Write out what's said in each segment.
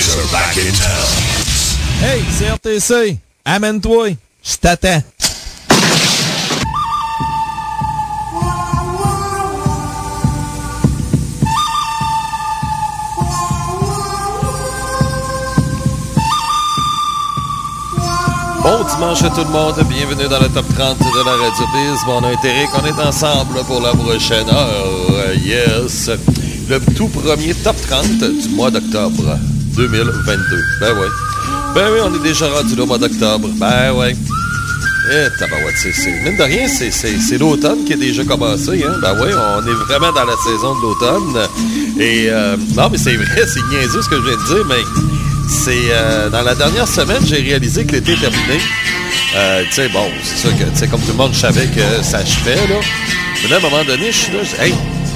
boys are back in town. Hey, CRTC, amène-toi, je t'attends. Bon dimanche à tout le monde, bienvenue dans le top 30 de la Radio Biz. Mon nom est Eric, on est ensemble pour la prochaine heure. Yes! Le tout premier top 30 du mois d'octobre 2022. Ben oui, on est déjà rendu le mois d'octobre. Ben ouais. Tabarouette, mine de rien, c'est l'automne qui est déjà commencé. Hein? Ben oui, on est vraiment dans la saison de l'automne. Et non, mais c'est vrai, c'est niaiseux ce que je viens de dire, mais c'est dans la dernière semaine, j'ai réalisé que l'été est terminé. Tu sais, bon, c'est sûr que, tu sais, comme tout le monde, je savais que ça achevait, là. Mais là, à un moment donné, je suis là, je dis, hey,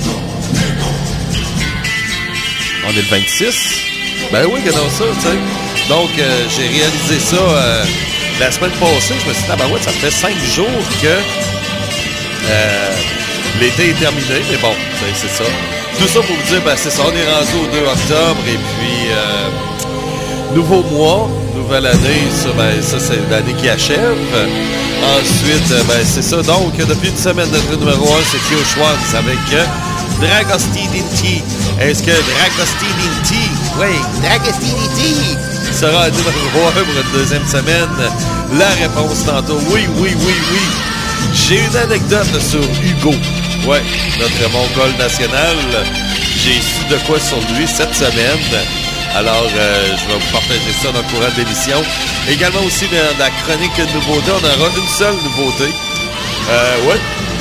on est le 26. Ben oui, regardons ça, tu sais. Donc, j'ai réalisé ça la semaine passée. Je me suis dit, ben ouais, ça fait 5 jours que l'été est terminé. Mais bon, c'est ça. Tout ça pour vous dire, ben c'est ça, on est rendu au 2 octobre. Et puis, nouveau mois, nouvelle année. Ça c'est l'année qui achève. Ensuite, ben c'est ça. Donc, depuis une semaine, notre numéro 1, c'est Tio Schwanz avec Dragostea Dinty. Est-ce que Dragostea Dinty, oui, Dragostea Dinty sera numéro 1 pour une deuxième semaine? La réponse tantôt, oui. J'ai une anecdote sur Hugo. Ouais, notre Mongol national. J'ai su de quoi sur lui cette semaine. Alors, je vais vous partager ça dans le courant de l'émission. Également aussi, dans la chronique de nouveauté, on aura une seule nouveauté. Ouais.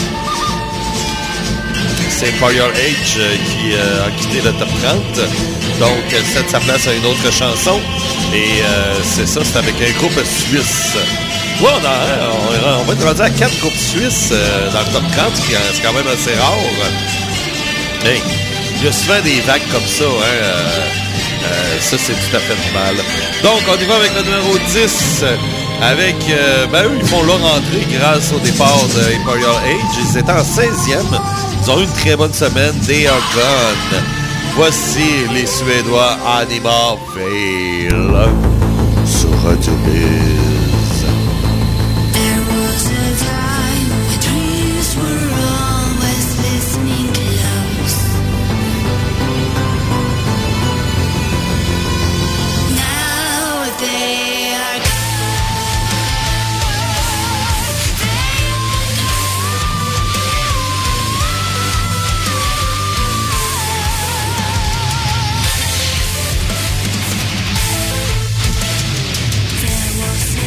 C'est Empire Age qui a quitté le top 30. Donc, elle cède sa place à une autre chanson. Et c'est ça, c'est avec un groupe suisse. Ouais, on va être rendu à 4 groupes suisses dans le top 30, c'est quand même assez rare. Hey, il y a souvent des vagues comme ça, hein. Ça, c'est tout à fait normal. Donc, on y va avec le numéro 10. Avec, ben eux, ils font leur entrée grâce au départ de Imperial Age. Ils étaient en 16e. Ils ont eu une très bonne semaine. They are gone. Voici les Suédois Anima Veil sur Radio Biz. There was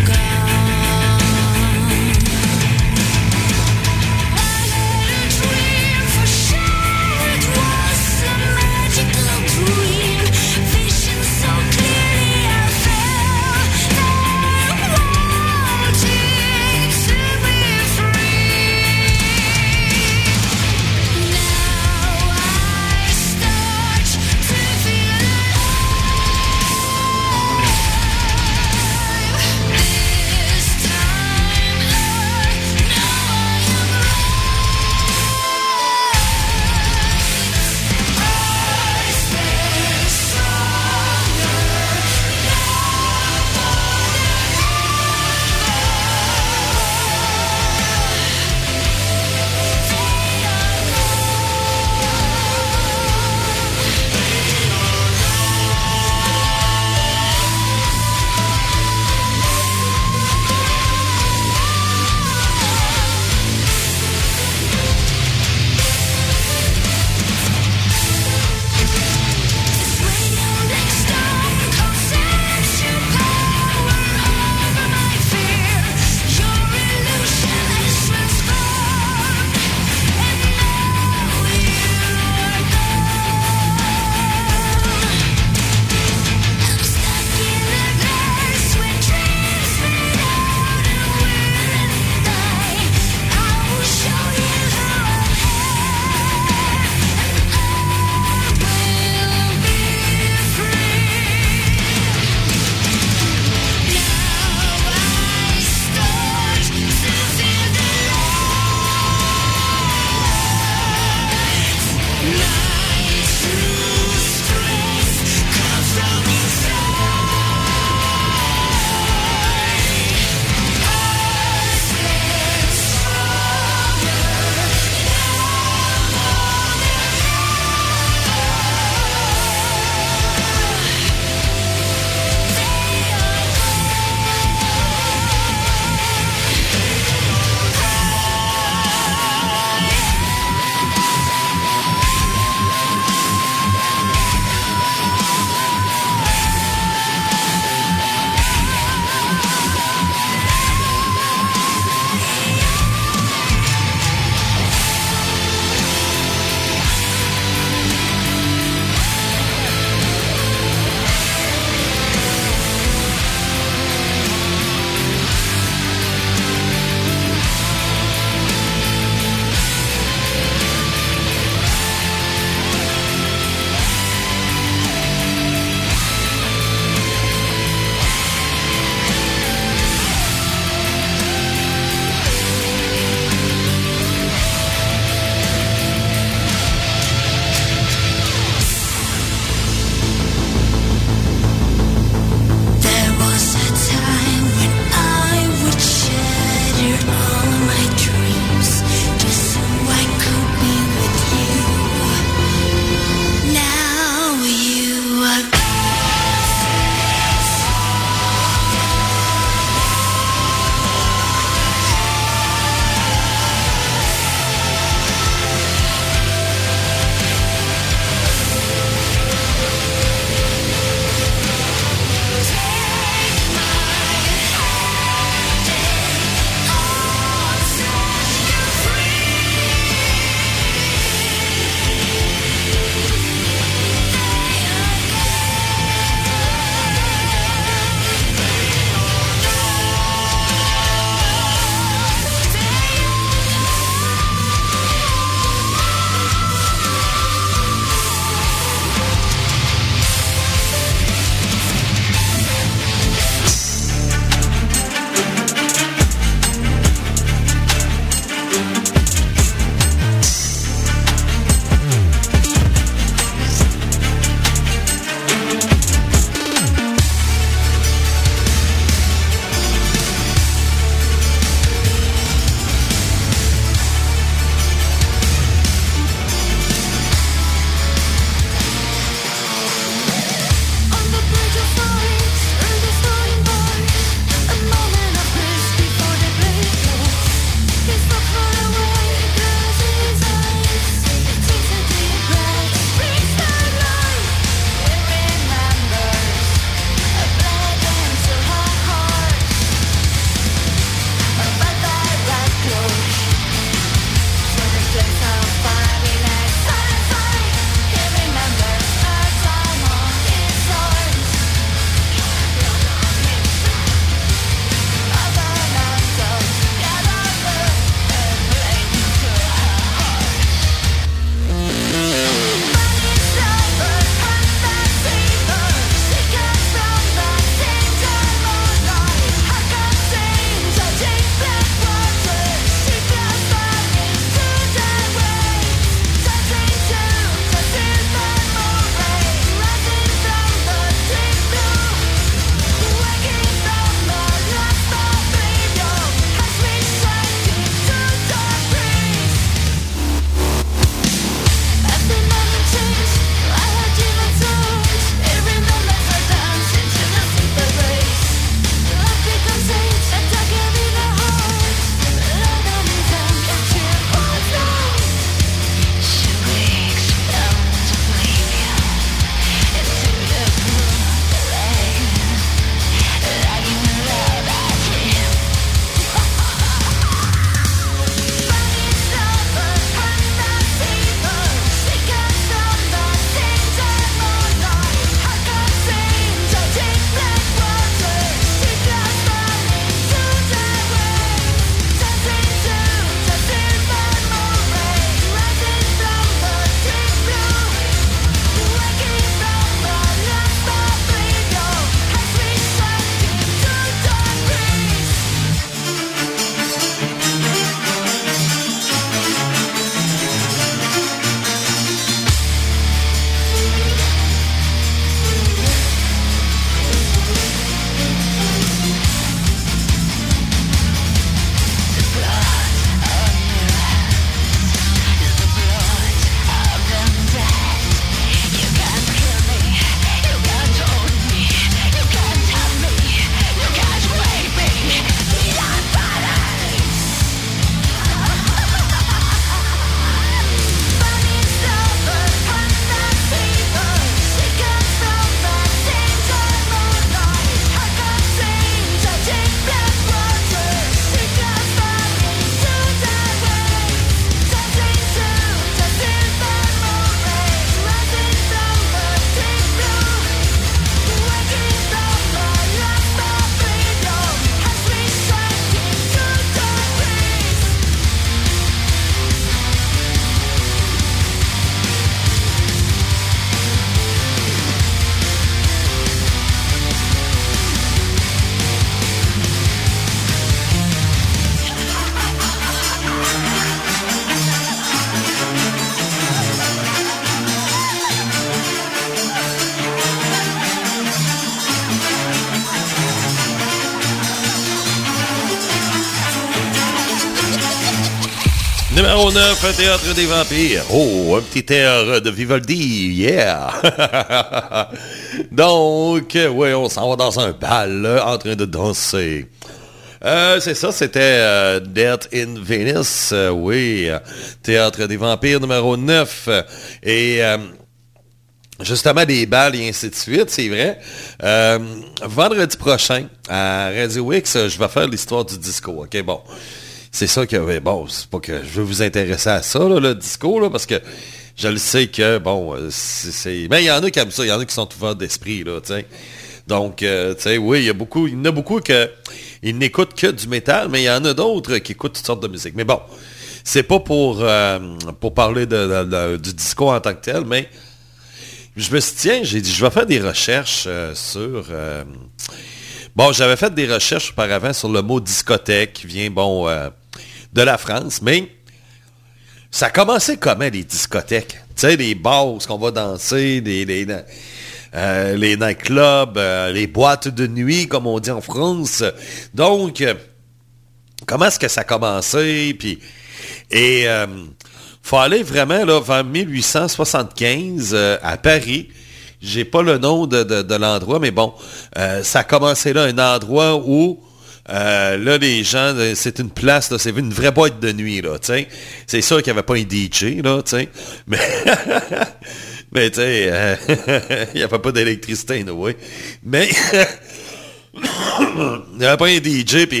Numéro 9, Théâtre des Vampires. Oh, un petit air de Vivaldi, yeah! Donc, oui, on s'en va dans un bal, en train de danser. C'est ça, c'était Death in Venice, oui, Théâtre des Vampires numéro 9. Et justement, des balles et ainsi de suite, c'est vrai. Vendredi prochain, à Radio X, je vais faire l'histoire du disco, ok, bon. C'est ça que, bon, c'est pas que je veux vous intéresser à ça, là, le disco, là, parce que je le sais que, bon, mais il y en a qui aiment ça, il y en a qui sont ouverts d'esprit, là, tu sais. Donc, tu sais, oui, il y en a beaucoup ils n'écoutent que du métal, mais il y en a d'autres qui écoutent toutes sortes de musique. Mais bon, c'est pas pour parler du disco en tant que tel, mais je me suis dit, tiens, j'ai dit, je vais faire des recherches sur... bon, j'avais fait des recherches auparavant sur le mot discothèque qui vient, bon, de la France, mais ça a commencé comment, les discothèques? Tu sais, les bars où on va danser, les nightclubs, les boîtes de nuit, comme on dit en France. Donc, comment est-ce que ça a commencé? Et faut aller vraiment là, vers 1875 à Paris. J'ai pas le nom de l'endroit, mais bon, ça a commencé là, un endroit où là, les gens, c'est une place, là, c'est une vraie boîte de nuit, là, tu sais. C'est sûr qu'il n'y avait pas un DJ, là, tu sais. Mais tu sais, il n'y avait pas d'électricité, oui. Mais il n'y avait pas un DJ, puis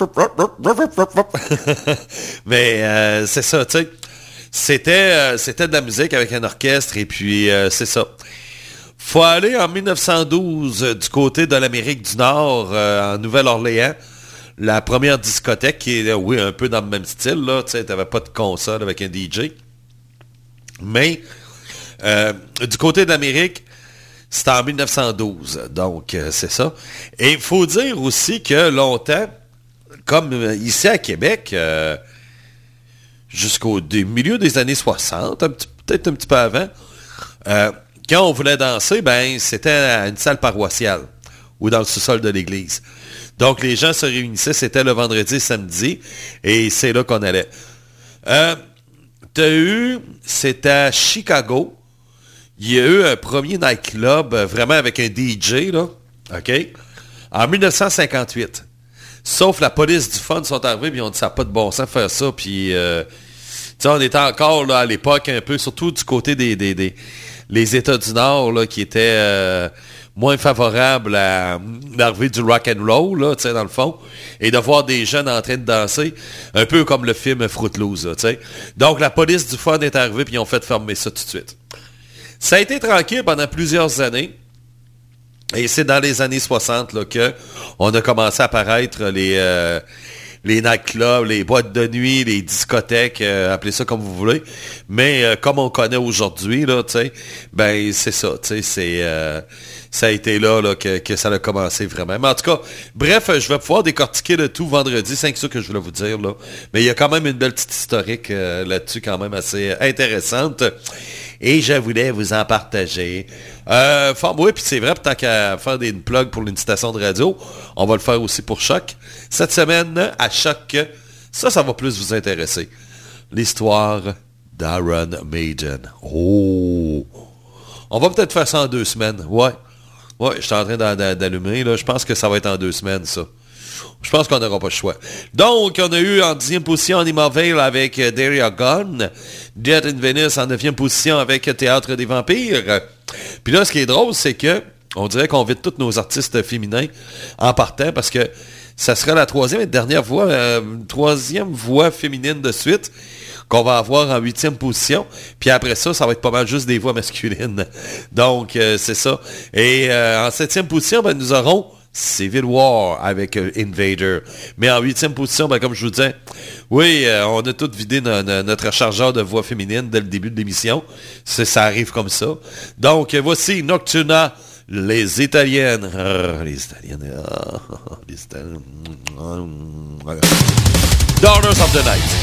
mais c'est ça, tu sais. C'était de la musique avec un orchestre, et puis c'est ça. Faut aller en 1912 du côté de l'Amérique du Nord, en Nouvelle-Orléans. La première discothèque qui est, oui, un peu dans le même style, là, tu sais, t'avais pas de console avec un DJ. Mais du côté de l'Amérique, c'était en 1912, donc c'est ça. Et il faut dire aussi que longtemps, comme ici à Québec, jusqu'au milieu des années 60, peut-être un petit peu avant, quand on voulait danser, ben c'était à une salle paroissiale ou dans le sous-sol de l'église. Donc les gens se réunissaient, c'était le vendredi et samedi, et c'est là qu'on allait. C'est à Chicago, il y a eu un premier nightclub, vraiment avec un DJ, là, OK, en 1958. Sauf la police du fun sont arrivés, puis ils ont dit ça n'a pas de bon sens de faire ça, puis, tu sais, on était encore, là, à l'époque, un peu, surtout du côté les États du Nord, là, qui étaient moins favorables à l'arrivée du rock and roll, là, tu sais, dans le fond, et de voir des jeunes en train de danser, un peu comme le film Footloose, là, tu sais. Donc, la police du fun est arrivée, puis ils ont fait fermer ça tout de suite. Ça a été tranquille pendant plusieurs années, et c'est dans les années 60, là, que on a commencé à apparaître les nightclubs, les boîtes de nuit, les discothèques, appelez ça comme vous voulez. Mais comme on connaît aujourd'hui, là, tu sais, ben c'est ça, tu sais, ça a été là que ça a commencé vraiment. Mais en tout cas, bref, je vais pouvoir décortiquer le tout vendredi, c'est ça que je voulais vous dire, là. Mais il y a quand même une belle petite historique là-dessus, quand même assez intéressante. Et je voulais vous en partager. Oui, puis c'est vrai, tant qu'à faire des plugs pour une station de radio, on va le faire aussi pour Choc. Cette semaine, à Choc, ça va plus vous intéresser. L'histoire d'Iron Maiden. Oh! On va peut-être faire ça en 2 semaines. Ouais, je suis en train d'allumer, là. Je pense que ça va être en 2 semaines, ça. Je pense qu'on n'aura pas le choix. Donc, on a eu en 10e position Animalvale avec Daria Gone. Death in Venice en 9e position avec Théâtre des Vampires. Puis là, ce qui est drôle, c'est que on dirait qu'on vide tous nos artistes féminins en partant parce que ça sera la 3e et dernière voix, 3e voix féminine de suite qu'on va avoir en 8e position. Puis après ça, ça va être pas mal juste des voix masculines. Donc, c'est ça. Et en 7e position, ben, nous aurons Civil War avec Invader. Mais en 8e position, ben, comme je vous disais, oui, on a tout vidé notre chargeur de voix féminine dès le début de l'émission. Ça arrive comme ça. Donc, voici Nocturna, les Italiennes. Les Italiennes. Daughters of the Night.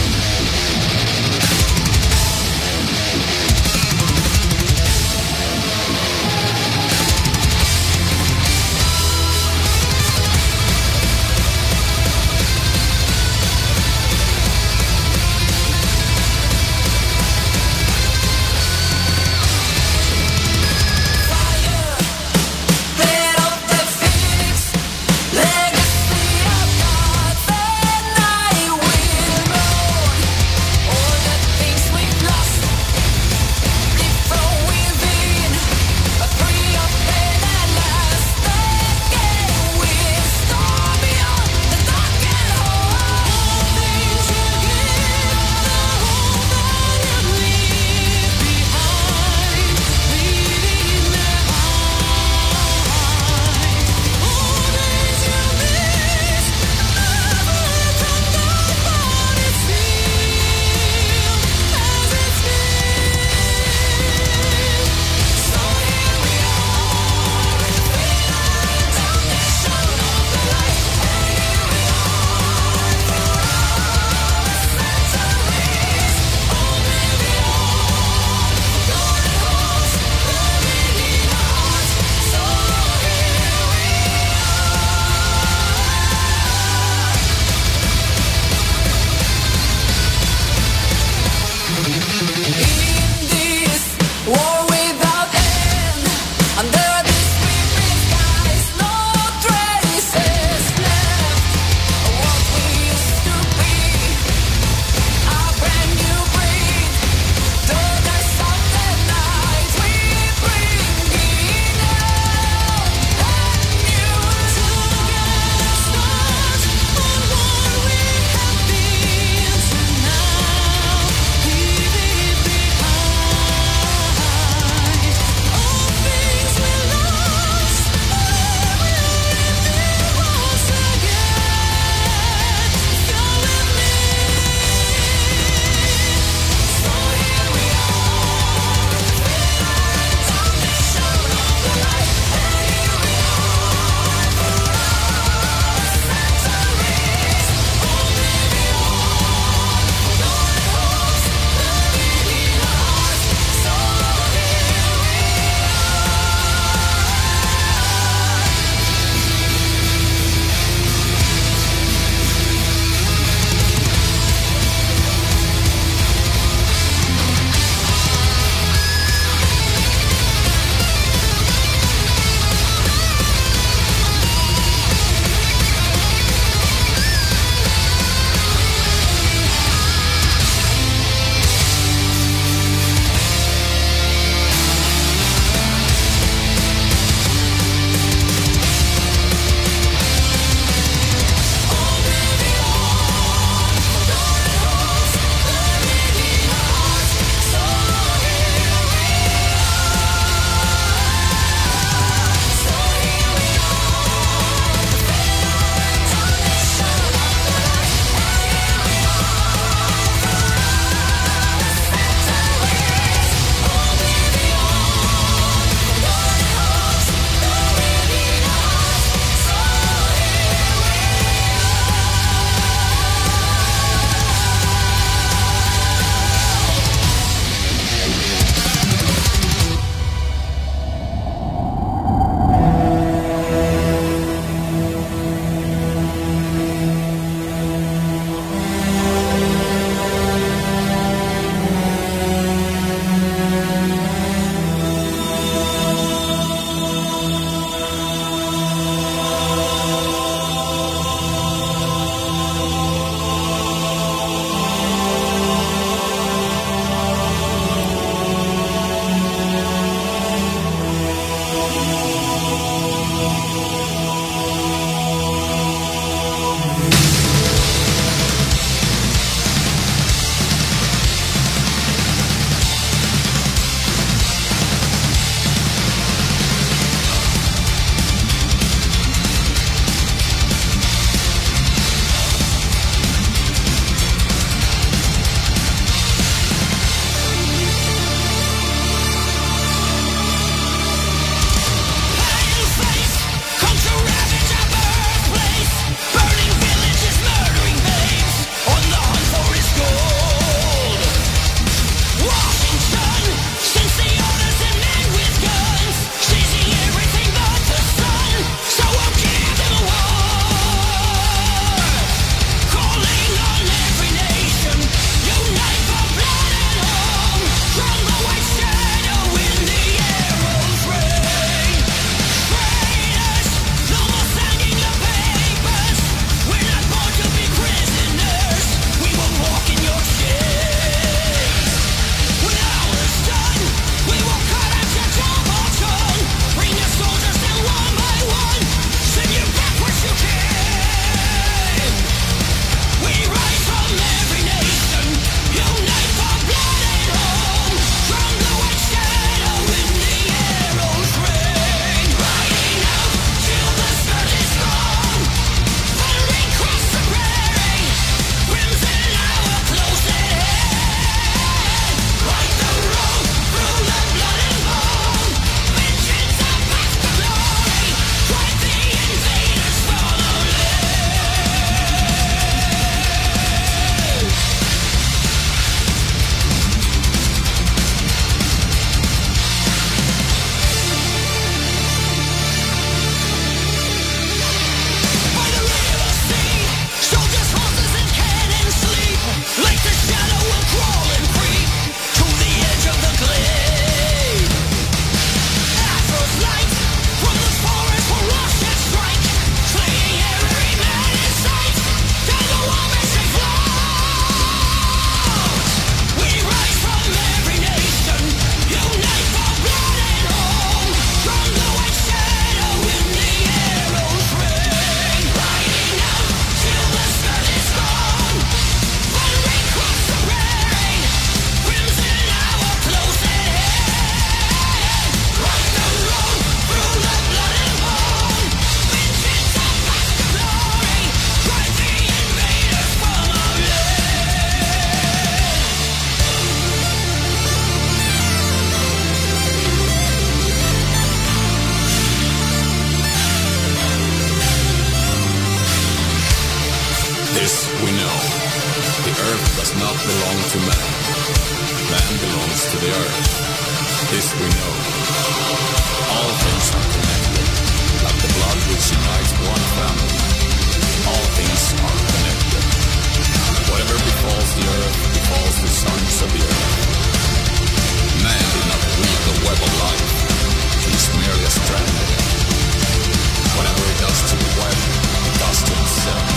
to man. Man belongs to the earth. This we know. All things are connected, like the blood which unites one family. All things are connected. Whatever befalls the earth befalls the sons of the earth. Man did not weave the web of life. He is merely a strand of it. Whatever he does to the web, he does to himself.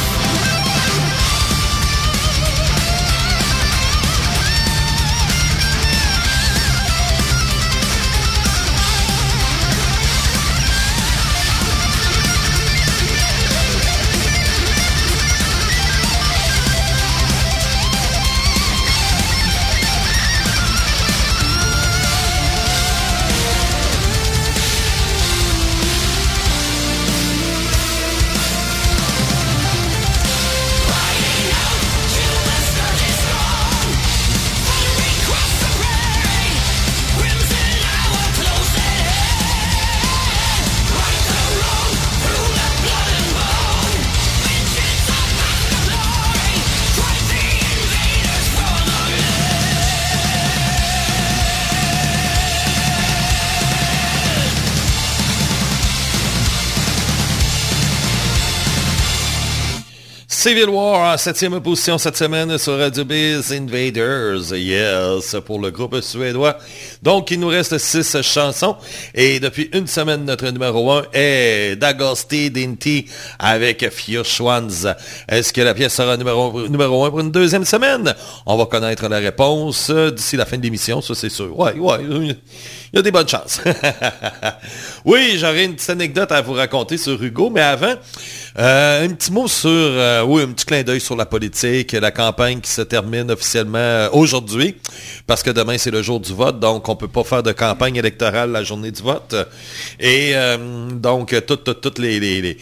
Civil War en 7e position cette semaine sur Radio Biz Invaders, yes, pour le groupe suédois. Donc, il nous reste 6 chansons. Et depuis une semaine, notre numéro 1 est d'Agosti Dinti avec Fürschwanz. Est-ce que la pièce sera numéro 1 pour une deuxième semaine? On va connaître la réponse d'ici la fin de l'émission, ça c'est sûr. Ouais, il y a des bonnes chances. Oui, j'aurais une petite anecdote à vous raconter sur Hugo, mais avant, un petit mot sur, un petit clin d'œil sur la politique, la campagne qui se termine officiellement aujourd'hui, parce que demain c'est le jour du vote, donc on peut pas faire de campagne électorale la journée du vote. Et donc, toutes les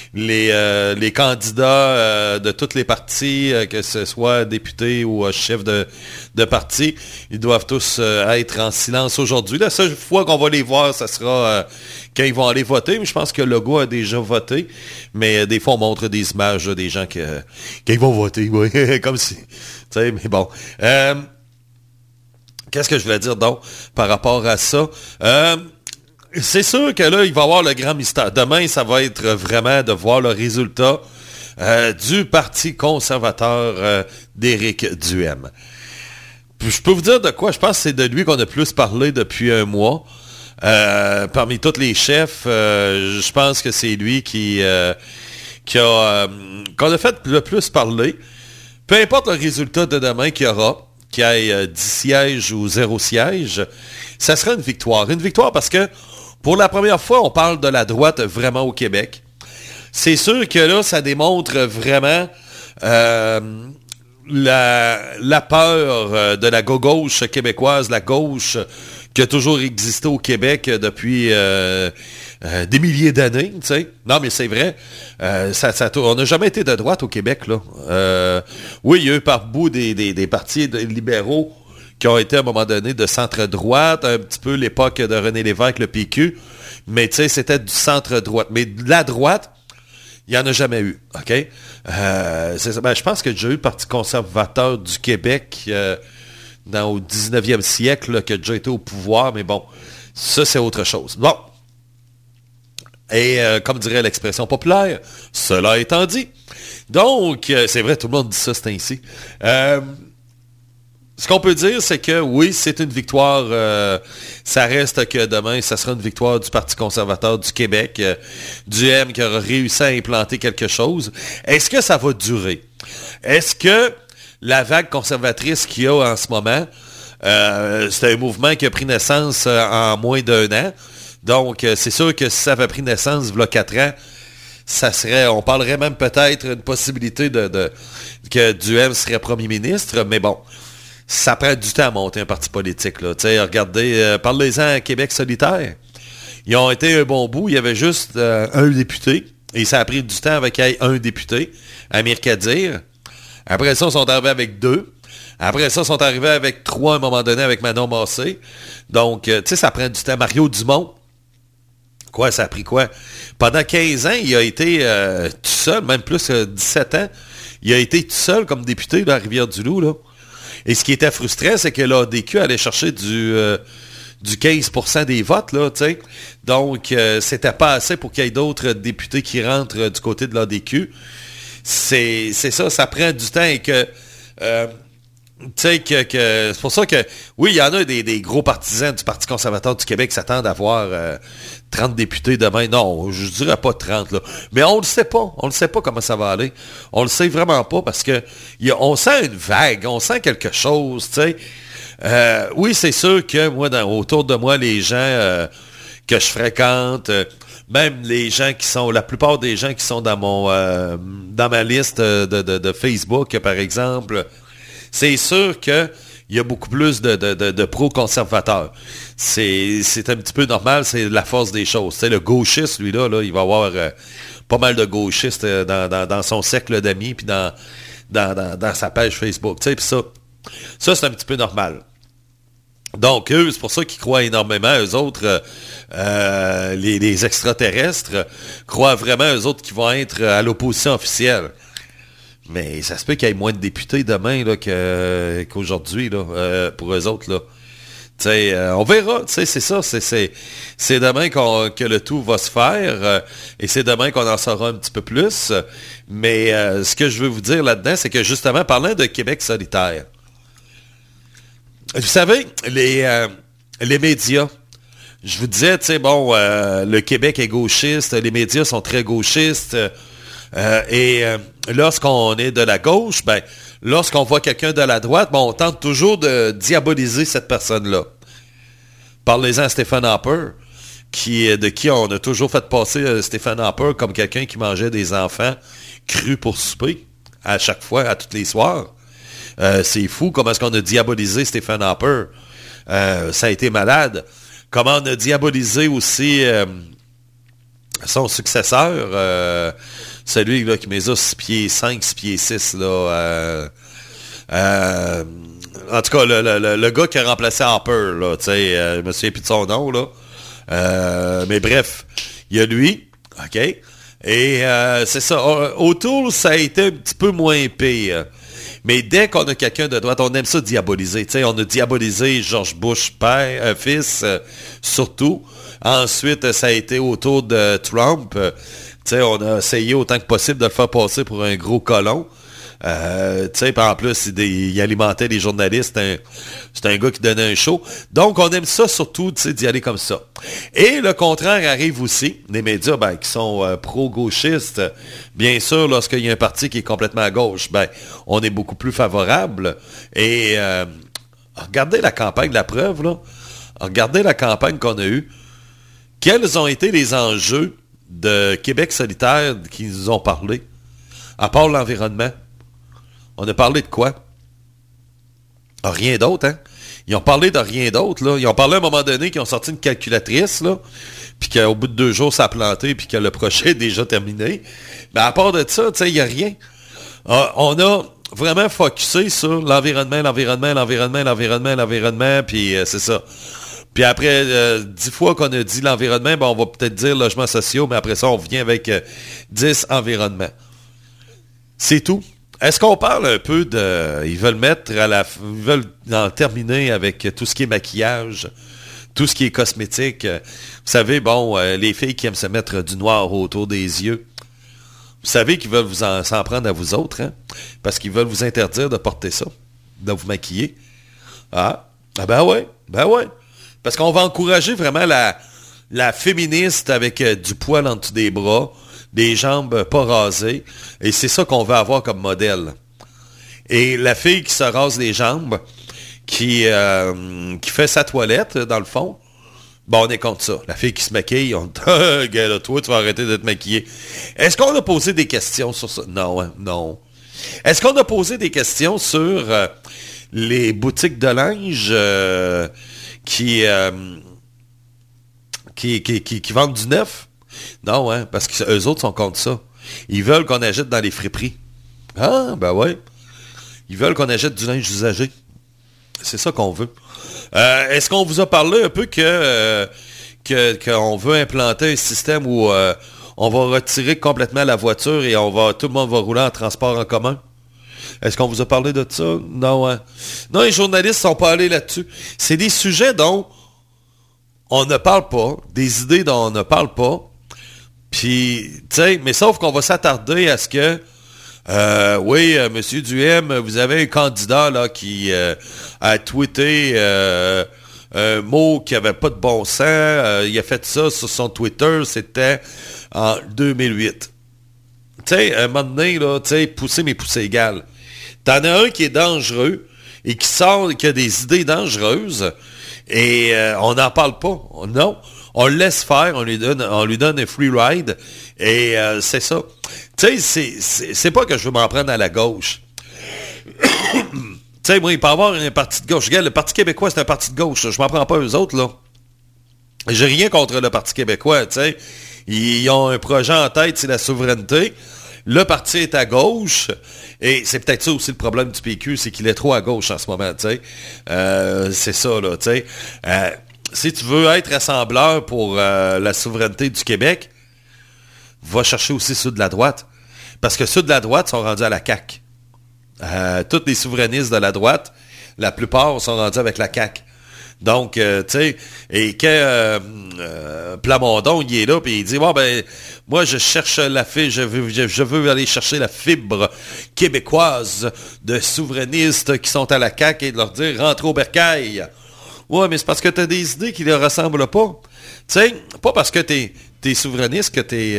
candidats de tous les partis, que ce soit députés ou chefs de parti, ils doivent tous être en silence aujourd'hui. La seule fois qu'on va les voir, ça sera quand ils vont aller voter. Mais je pense que Legault a déjà voté. Mais des fois, on montre des images des gens qui vont voter. Oui, comme si... Tu sais, mais bon. Qu'est-ce que je voulais dire donc par rapport à ça? C'est sûr que là, il va y avoir le grand mystère. Demain, ça va être vraiment de voir le résultat du Parti conservateur d'Éric Duhaime. Je peux vous dire de quoi? Je pense que c'est de lui qu'on a plus parlé depuis un mois. Parmi tous les chefs, je pense que c'est lui qu'on a fait le plus parler. Peu importe le résultat de demain qu'il y aura, qu'il y ait 10 sièges ou 0 siège, ça sera une victoire. Une victoire parce que pour la première fois, on parle de la droite vraiment au Québec. C'est sûr que là, ça démontre vraiment la peur de la gauche québécoise, la gauche qui a toujours existé au Québec depuis des milliers d'années, tu sais. Non, mais c'est vrai, on n'a jamais été de droite au Québec, là. Oui, il y a eu par bout des partis libéraux qui ont été à un moment donné de centre-droite, un petit peu l'époque de René Lévesque, le PQ, mais tu sais, c'était du centre-droite. Mais de la droite, il n'y en a jamais eu, OK? Je pense qu'il y a déjà eu le Parti conservateur du Québec au 19e siècle, là, qui a déjà été au pouvoir, mais bon, ça, c'est autre chose. Bon. Et comme dirait l'expression populaire, cela étant dit. Donc, c'est vrai, tout le monde dit ça, c'est ainsi. Ce qu'on peut dire, c'est que oui, c'est une victoire. Ça reste que demain, ça sera une victoire du Parti conservateur du Québec, Duhaime qui aura réussi à implanter quelque chose. Est-ce que ça va durer? Est-ce que la vague conservatrice qu'il y a en ce moment, c'est un mouvement qui a pris naissance en moins d'1 an. Donc, c'est sûr que si ça avait pris naissance il y a 4 ans, ça serait, on parlerait même peut-être une possibilité que Duhaime serait premier ministre, mais bon. Ça prend du temps à monter un parti politique, là. Tu sais, regardez, parlez-en à Québec solidaire. Ils ont été un bon bout. Il y avait juste un député. Et ça a pris du temps avec un député, Amir Kadir. Après ça, ils sont arrivés avec 2. Après ça, ils sont arrivés avec 3 à un moment donné avec Manon Massé. Donc, tu sais, ça prend du temps. Mario Dumont. Quoi, ça a pris quoi? Pendant 15 ans, il a été tout seul, même plus 17 ans. Il a été tout seul comme député là, à Rivière-du-Loup, là. Et ce qui était frustrant, c'est que l'ADQ allait chercher du 15% des votes, là, tu sais. Donc, c'était pas assez pour qu'il y ait d'autres députés qui rentrent du côté de l'ADQ. C'est ça prend du temps et que... tu sais, c'est pour ça que, oui, il y en a des gros partisans du Parti conservateur du Québec qui s'attendent à avoir 30 députés demain. Non, je dirais pas 30, là. Mais on le sait pas. On le sait pas comment ça va aller. On le sait vraiment pas parce que on sent une vague, on sent quelque chose, tu sais. Oui, c'est sûr que moi, autour de moi, les gens que je fréquente, même les gens la plupart des gens qui sont dans ma liste de Facebook, par exemple, c'est sûr qu'il y a beaucoup plus de pro-conservateurs. C'est un petit peu normal, c'est la force des choses. C'est le gauchiste, lui-là, il va avoir pas mal de gauchistes dans son cercle d'amis puis dans sa page Facebook. Tu sais, puis ça, c'est un petit peu normal. Donc, eux, c'est pour ça qu'ils croient énormément. Eux autres, les extraterrestres, croient vraiment, eux autres, qu'ils vont être à l'opposition officielle. Mais ça se peut qu'il y ait moins de députés demain là, qu'aujourd'hui là, pour eux autres. Là. On verra, c'est ça. C'est demain que le tout va se faire et c'est demain qu'on en saura un petit peu plus. Mais ce que je veux vous dire là-dedans, c'est que justement, parlant de Québec solitaire, vous savez, les médias, je vous disais, le Québec est gauchiste, les médias sont très gauchistes. Et lorsqu'on est de la gauche, lorsqu'on voit quelqu'un de la droite, on tente toujours de diaboliser cette personne-là. Parlez-en à Stephen Harper, de qui on a toujours fait passer Stephen Harper comme quelqu'un qui mangeait des enfants crus pour souper, à chaque fois, à tous les soirs. C'est fou comment est-ce qu'on a diabolisé Stephen Harper. Ça a été malade. Comment on a diabolisé aussi son successeur, celui là, qui mesure 6 pieds 5, 6 pieds 6, là. En tout cas, le gars qui a remplacé Harper, là, tu sais, je me souviens plus de son nom, là. Mais bref, il y a lui, OK? Et c'est ça. Autour, ça a été un petit peu moins pire. Mais dès qu'on a quelqu'un de droite, on aime ça diaboliser. Tu sais, on a diabolisé George Bush père, fils, surtout. Ensuite, ça a été autour de Trump. Tu sais, on a essayé autant que possible de le faire passer pour un gros colon. Tu sais, en plus, il alimentait les journalistes. C'est un gars qui donnait un show. Donc, on aime ça surtout, tu sais, d'y aller comme ça. Et le contraire arrive aussi. Les médias, qui sont pro-gauchistes, bien sûr, lorsqu'il y a un parti qui est complètement à gauche, on est beaucoup plus favorable. Et regardez la campagne, la preuve, là. Regardez la campagne qu'on a eue. Quels ont été les enjeux de Québec solitaire qui nous ont parlé? À part l'environnement. On a parlé de quoi? Rien d'autre, hein? Ils ont parlé de rien d'autre, là. Ils ont parlé à un moment donné qu'ils ont sorti une calculatrice, là, puis qu'au bout de 2 jours, ça a planté, puis que le projet est déjà terminé. Mais à part de ça, tu sais, il n'y a rien. On a vraiment focusé sur l'environnement, puis c'est ça. Puis après 10 fois qu'on a dit l'environnement, on va peut-être dire logements sociaux, mais après ça, on vient avec 10 environnements. C'est tout. Est-ce qu'on parle un peu de... Ils veulent en terminer avec tout ce qui est maquillage, tout ce qui est cosmétique. Vous savez, les filles qui aiment se mettre du noir autour des yeux. Vous savez qu'ils veulent s'en prendre à vous autres, hein? Parce qu'ils veulent vous interdire de porter ça, de vous maquiller. Ben ouais. Parce qu'on va encourager vraiment la féministe avec du poil en dessous des bras, des jambes pas rasées, et c'est ça qu'on veut avoir comme modèle. Et la fille qui se rase les jambes, qui fait sa toilette, dans le fond, on est contre ça. La fille qui se maquille, on dit « Gars, toi, tu vas arrêter de te maquiller. » Est-ce qu'on a posé des questions sur ça? Non, hein? Non. Est-ce qu'on a posé des questions sur les boutiques de linge qui vendent du neuf? Non, hein, parce qu'eux autres sont contre ça. Ils veulent qu'on achète dans les friperies. Ah, ben ouais. Ils veulent qu'on achète du linge usagé. C'est ça qu'on veut. Est-ce qu'on vous a parlé un peu qu'on veut implanter un système où on va retirer complètement la voiture et tout le monde va rouler en transport en commun? Est-ce qu'on vous a parlé de ça? Non, hein? Non, les journalistes sont pas allés là-dessus. C'est des sujets dont on ne parle pas, des idées dont on ne parle pas. Puis, tu sais, mais sauf qu'on va s'attarder à ce que, oui, Monsieur Duhem, vous avez un candidat là qui a tweeté un mot qui avait pas de bon sens. Il a fait ça sur son Twitter, c'était en 2008. Tu sais, à un moment donné, là, tu sais, pousser mais pousser égal. T'en as un qui est dangereux et qui a des idées dangereuses et on n'en parle pas. Non. On le laisse faire, on lui donne un free ride et c'est ça. Tu sais, c'est pas que je veux m'en prendre à la gauche. Tu sais, moi, il peut y avoir un parti de gauche. Regarde, le Parti québécois, c'est un parti de gauche. Je m'en prends pas eux autres, là. J'ai rien contre le Parti québécois, tu sais. Ils ont un projet en tête, c'est la souveraineté. Le parti est à gauche, et c'est peut-être ça aussi le problème du PQ, c'est qu'il est trop à gauche en ce moment, tu sais. C'est ça, là, tu sais. Si tu veux être rassembleur pour la souveraineté du Québec, va chercher aussi ceux de la droite. Parce que ceux de la droite sont rendus à la CAQ. Tous les souverainistes de la droite, la plupart sont rendus avec la CAQ. Donc, tu sais, et quand Plamondon, il est là, puis il dit, bon, ben, moi, je cherche la fibre, je veux aller chercher la fibre québécoise de souverainistes qui sont à la CAQ et de leur dire, rentrez au bercail. Ouais, mais c'est parce que t'as des idées qui ne leur ressemblent pas. Tu sais, pas parce que t'es souverainiste que t'es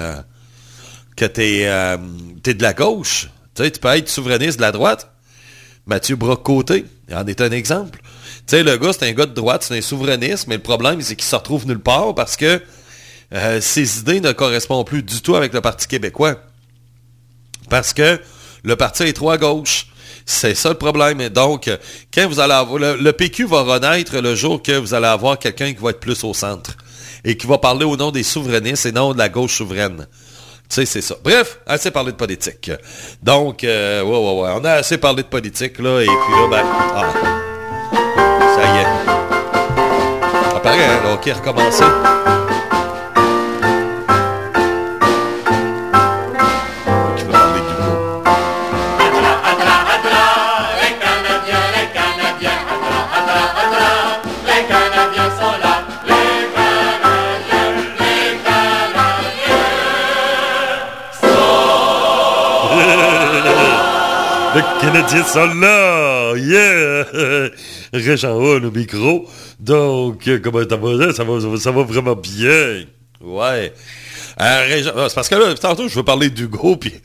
de la gauche. Tu sais, tu peux être souverainiste de la droite. Mathieu Brock-Côté, il en est un exemple. Tu sais, le gars, c'est un gars de droite, c'est un souverainiste, mais le problème, c'est qu'il se retrouve nulle part parce que ses idées ne correspondent plus du tout avec le Parti québécois. Parce que le parti est trop à gauche. C'est ça le problème. Et donc, quand vous allez avoir... Le PQ va renaître le jour que vous allez avoir quelqu'un qui va être plus au centre et qui va parler au nom des souverainistes et non de la gauche souveraine. Tu sais, c'est ça. Bref, assez parlé de politique. Donc, ouais, on a assez parlé de politique, là, et puis là, ben... ça y est. Ça paraît, hein, le hockey a recommencé. Je veux parler du mot. Les Canadiens sont là, les Canadiens sont là! Yeah! Régent Hall au micro. Donc, comment ça va vraiment bien. Ouais. C'est parce que là, tantôt, je veux parler d'Hugo, puis...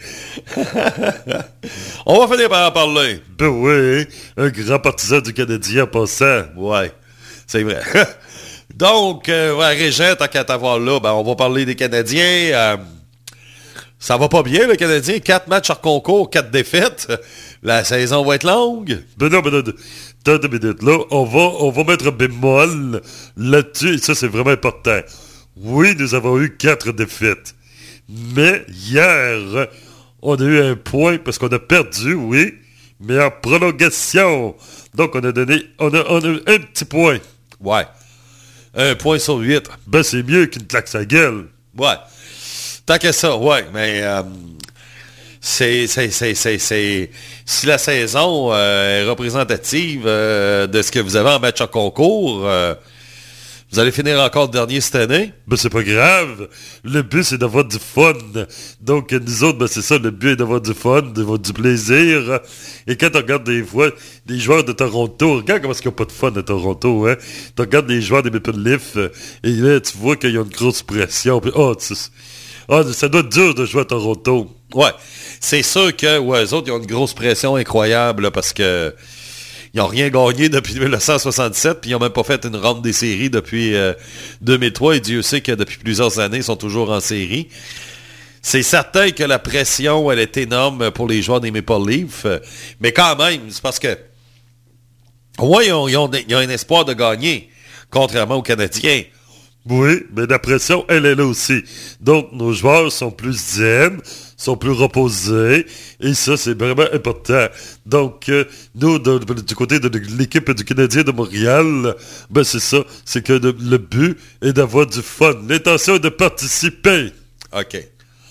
On va finir par en parler. Ben oui, un grand partisan du Canadien en passant. Ouais, c'est vrai. Donc, ouais, Régent, tant qu'à t'avoir là, ben, on va parler des Canadiens. Ça va pas bien, le Canadien. 4 matchs hors concours, 4 défaites. La saison va être longue. Ben non. Tant de minutes, là, on va mettre un bémol là-dessus, et ça, c'est vraiment important. Oui, nous avons eu 4 défaites. Mais hier, on a eu un point parce qu'on a perdu, oui, mais en prolongation. Donc, on a eu un petit point. Ouais. 1 point sur 8. Ben, c'est mieux qu'une claque sa gueule. Ouais. Tant que ça, ouais, mais si la saison est représentative de ce que vous avez en match en concours, vous allez finir encore dernier cette année? Ben, c'est pas grave. Le but, c'est d'avoir du fun. Donc, nous autres, ben, c'est ça, le but est d'avoir du fun, d'avoir du plaisir. Et quand tu regardes des fois des joueurs de Toronto, regarde comment est-ce qu'il n'y a pas de fun à Toronto, hein. Tu regardes des joueurs des Maple Leafs, et là, tu vois qu'il y a une grosse pression. Puis, ça doit être dur de jouer à Toronto. Ouais. C'est sûr que, ouais, eux autres, ils ont une grosse pression incroyable, là, parce que ils n'ont rien gagné depuis 1967, puis ils n'ont même pas fait une ronde des séries depuis 2003, et Dieu sait que depuis plusieurs années, ils sont toujours en série. C'est certain que la pression, elle est énorme pour les joueurs des Maple Leafs, mais quand même, c'est parce que, ouais, ils ont un espoir de gagner, contrairement aux Canadiens. Oui, mais la pression, elle est là aussi. Donc, nos joueurs sont plus zen, sont plus reposés, et ça, c'est vraiment important. Donc, nous, du côté de l'équipe du Canadien de Montréal, ben c'est ça, c'est que le but est d'avoir du fun. L'intention est de participer. OK.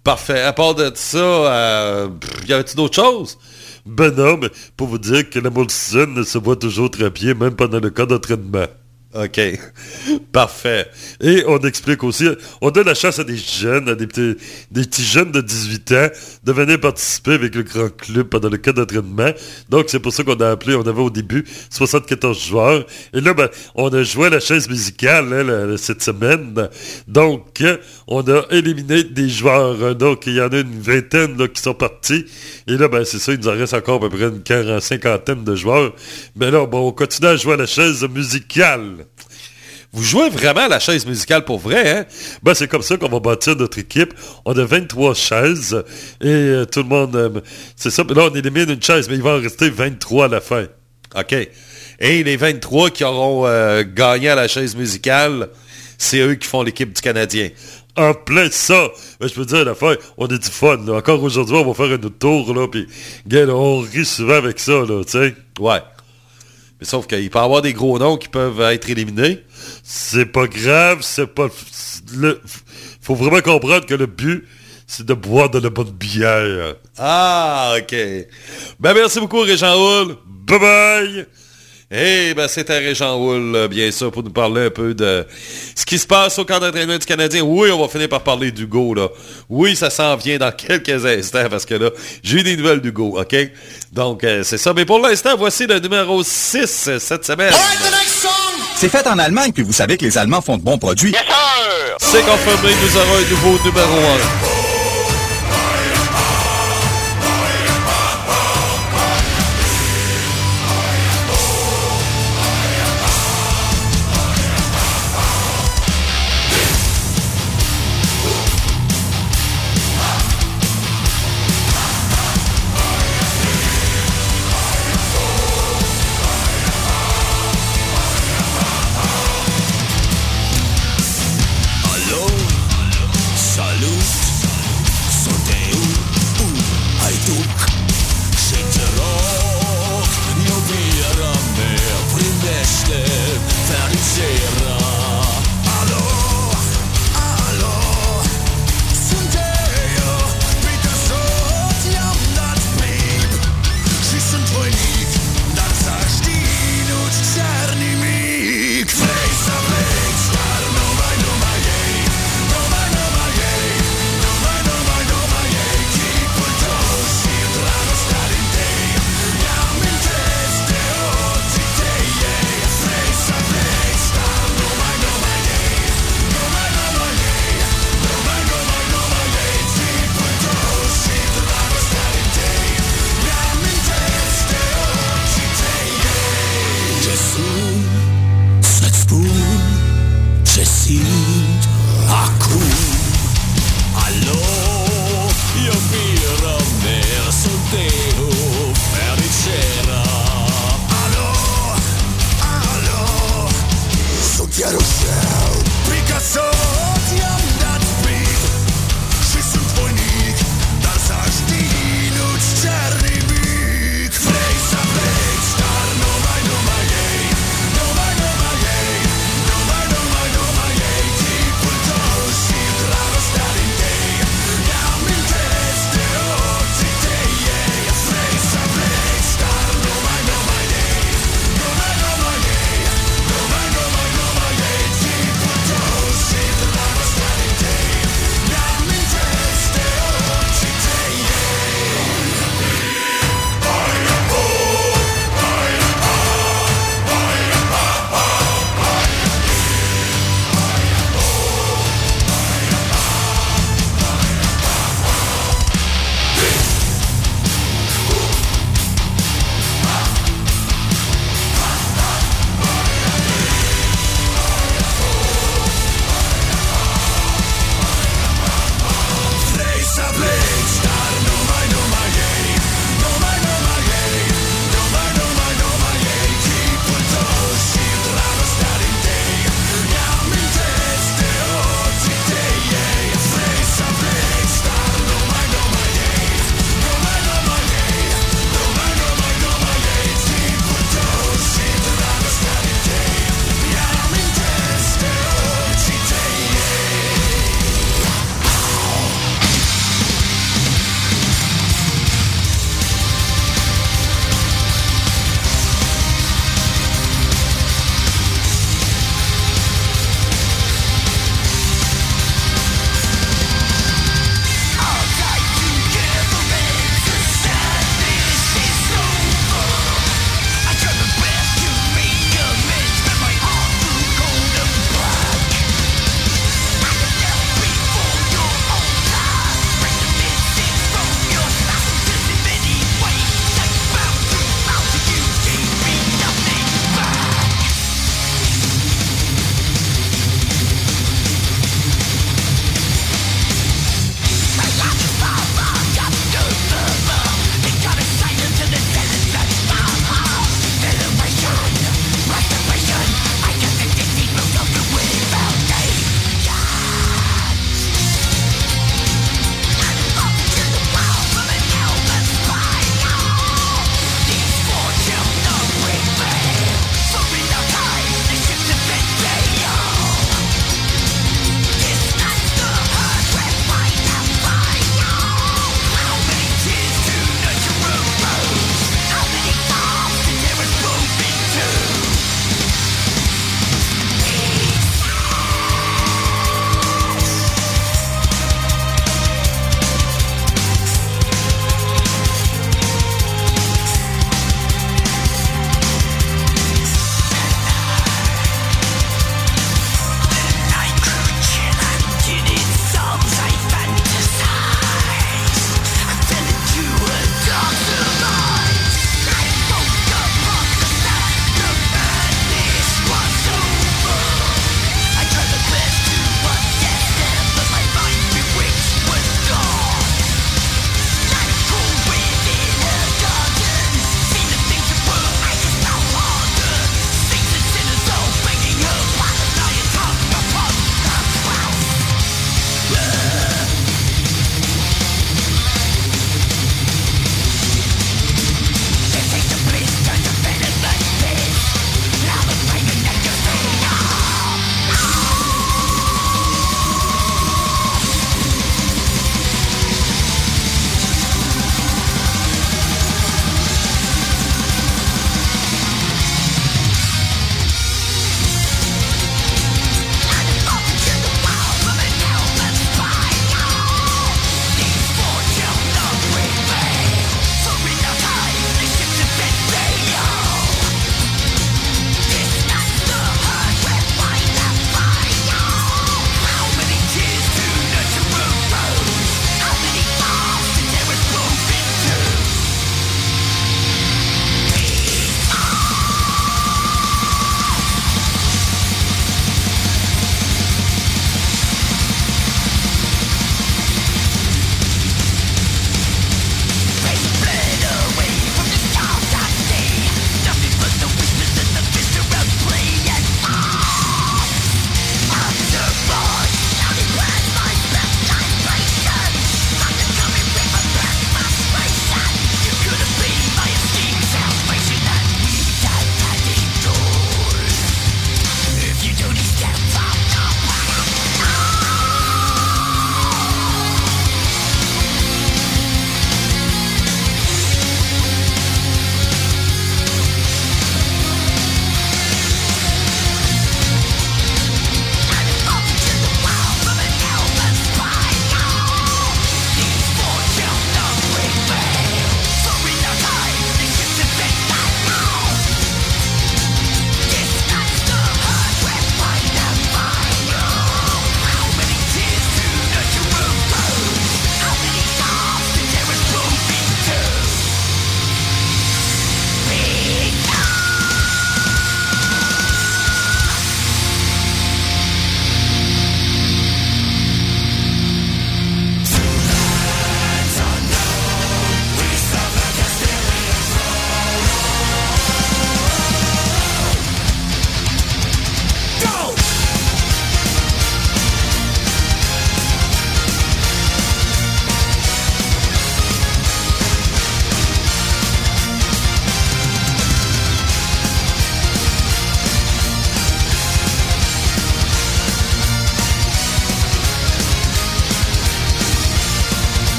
Parfait. À part de ça, y avait-il d'autres choses? Ben non, mais pour vous dire que la multiscène se voit toujours très bien, même pendant le cas d'entraînement. OK. Parfait. Et on explique aussi, on donne la chance à des jeunes, à des petits jeunes de 18 ans de venir participer avec le grand club pendant le cas d'entraînement. Donc, c'est pour ça qu'on a appelé, on avait au début 74 joueurs. Et là, ben, on a joué à la chaise musicale cette semaine. Donc, on a éliminé des joueurs. Donc, il y en a une vingtaine là, qui sont partis. Et là, ben, c'est ça, il nous en reste encore à peu près une cinquantaine de joueurs. Mais là, bon, on continue à jouer à la chaise musicale. Vous jouez vraiment à la chaise musicale pour vrai, hein? Ben, c'est comme ça qu'on va bâtir notre équipe. On a 23 chaises et tout le monde... c'est ça. Là, on élimine une chaise, mais il va en rester 23 à la fin. OK. Et les 23 qui auront gagné à la chaise musicale, c'est eux qui font l'équipe du Canadien. En plein ça! Ben, je peux te dire l'affaire, on a du fun. Là. Encore aujourd'hui, on va faire un autre tour, là, puis on rit souvent avec ça, là, tu sais. Ouais. Mais sauf qu'il peut y avoir des gros noms qui peuvent être éliminés. C'est pas grave, c'est pas... Faut vraiment comprendre que le but, c'est de boire de la bonne bière. Ah, OK. Ben, merci beaucoup, Régent Houle. Bye-bye! Eh ben, c'était Régent Houle, bien sûr, pour nous parler un peu de ce qui se passe au camp d'entraînement du Canadien. Oui, on va finir par parler d'Hugo, là. Oui, ça s'en vient dans quelques instants, parce que là, j'ai eu des nouvelles d'Hugo, OK? Donc, c'est ça. Mais pour l'instant, voici le numéro 6 cette semaine. C'est fait en Allemagne, puis vous savez que les Allemands font de bons produits. Yes, sir! C'est confirmé, nous aurons un nouveau numéro 1.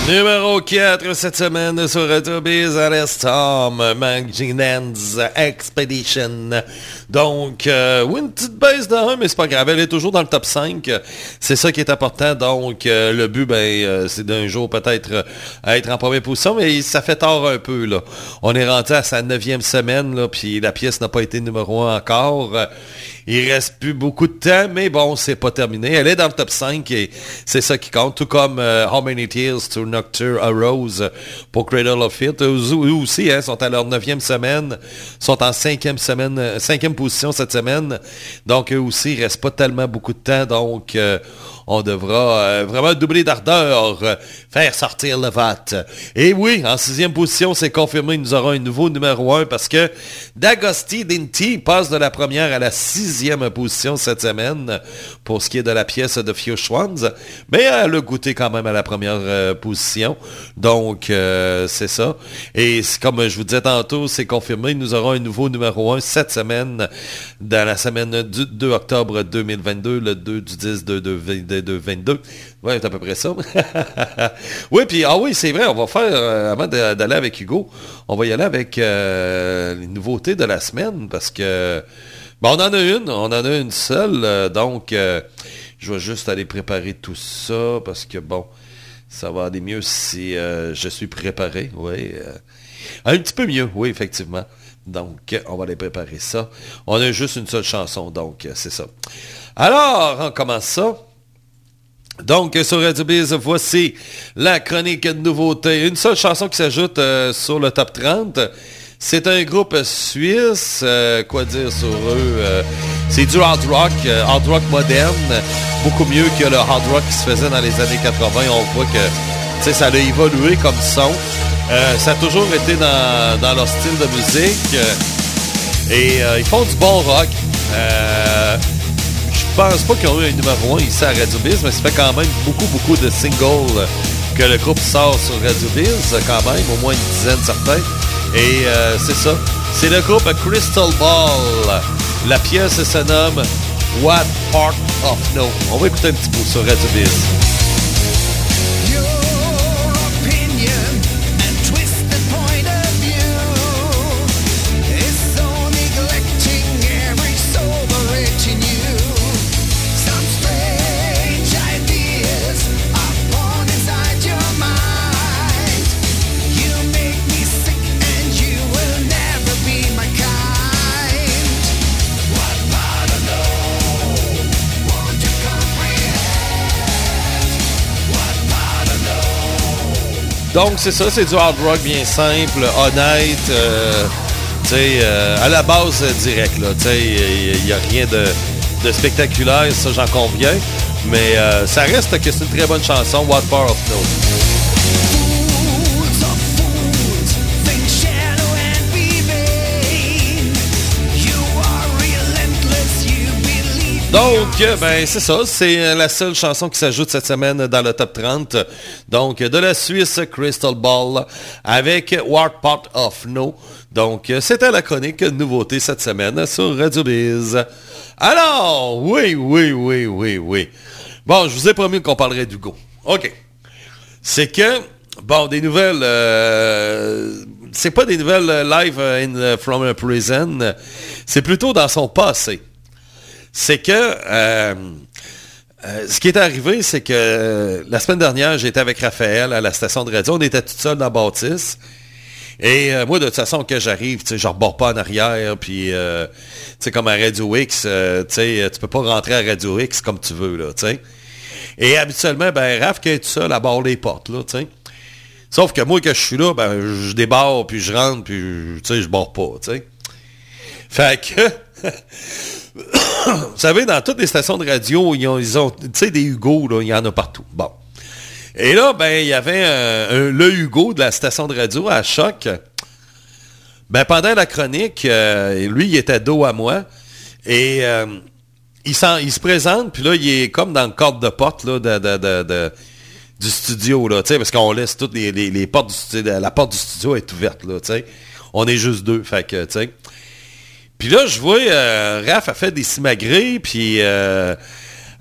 Numéro 4 cette semaine sur Radio Biz, Tom, Maginans Expedition. Donc, oui, une petite baisse de 1, mais c'est pas grave, elle est toujours dans le top 5. C'est ça qui est important. Donc, le but, c'est d'un jour peut-être être en première position, mais ça fait tard un peu, là. On est rendu à sa 9e semaine, là, puis la pièce n'a pas été numéro 1 encore. Il reste plus beaucoup de temps, mais bon, c'est pas terminé. Elle est dans le top 5 et c'est ça qui compte. Tout comme How Many Tears to Nocturne a Rose pour Cradle of Filth. Eux aussi, sont à leur 9e semaine. Sont en 5e position cette semaine. Donc, eux aussi, il reste pas tellement beaucoup de temps. Donc, on devra vraiment doubler d'ardeur, faire sortir le vote. Et oui, en 6e position, c'est confirmé, nous aurons un nouveau numéro 1 parce que D'Agosti Dinty passe de la première à la 6e position cette semaine pour ce qui est de la pièce de Few Swans. Mais elle a goûté quand même à la première position. Donc, c'est ça. Et comme je vous disais tantôt, c'est confirmé, nous aurons un nouveau numéro 1 cette semaine, dans la semaine du 2 octobre 2022, le 2 du 10 de 22. Ouais, c'est à peu près ça. Oui, puis, c'est vrai, on va faire, avant d'aller avec Hugo, on va y aller avec les nouveautés de la semaine, parce que, on en a une seule, donc, je vais juste aller préparer tout ça, parce que, ça va aller mieux si je suis préparé, oui. Un petit peu mieux, oui, effectivement. Donc, on va aller préparer ça. On a juste une seule chanson, donc, c'est ça. Alors, on commence ça. Donc, sur Radio Biz, voici la chronique de nouveautés. Une seule chanson qui s'ajoute sur le top 30. C'est un groupe suisse. Quoi dire sur eux? C'est du hard rock moderne. Beaucoup mieux que le hard rock qui se faisait dans les années 80. On voit que ça a évolué comme son. Ça a toujours été dans leur style de musique. Et ils font du bon rock. Je pense pas qu'ils ont eu un numéro 1 ici à Radio Biz, mais ça fait quand même beaucoup de singles que le groupe sort sur Radio Biz, quand même, au moins une dizaine certains. Et c'est ça. C'est le groupe Crystal Ball. La pièce se nomme What Part of No. On va écouter un petit bout sur Radio Biz. Donc, c'est ça, c'est du hard rock bien simple, honnête, à la base direct, là, il n'y a rien de spectaculaire, ça j'en conviens, mais ça reste que c'est une très bonne chanson, What Part of No. Donc, c'est ça, c'est la seule chanson qui s'ajoute cette semaine dans le top 30. Donc, de la Suisse, Crystal Ball, avec What Part of No. Donc, c'était la chronique nouveauté cette semaine sur Radio Biz. Alors, oui. Bon, je vous ai promis qu'on parlerait d'Hugo. OK. C'est que, des nouvelles... c'est pas des nouvelles live from a prison. C'est plutôt dans son passé. C'est que ce qui est arrivé, c'est que la semaine dernière, j'étais avec Raphaël à la station de radio. On était tout seul dans la bâtisse. Et moi, de toute façon, que j'arrive, je rebord pas en arrière. Puis, comme à Radio X, tu peux pas rentrer à Radio X comme tu veux, là, t'sais. Et habituellement, Raph qui est tout seul, à barre les portes, là, t'sais. Sauf que moi, que je suis là, je débarre, puis je rentre, puis, je barre pas, t'sais. Fait que... Vous savez, dans toutes les stations de radio, ils ont des Hugo, là, il y en a partout. Bon. Et là, il y avait le Hugo de la station de radio à Choc. Pendant la chronique, lui, il était dos à moi. Et il se présente, puis là, il est comme dans le cadre de porte là, du studio, là, parce qu'on laisse toutes les portes du studio. La porte du studio est ouverte, là, t'sais. On est juste deux, fait que, tu sais. Puis là, je vois, Raph a fait des simagrées, puis elle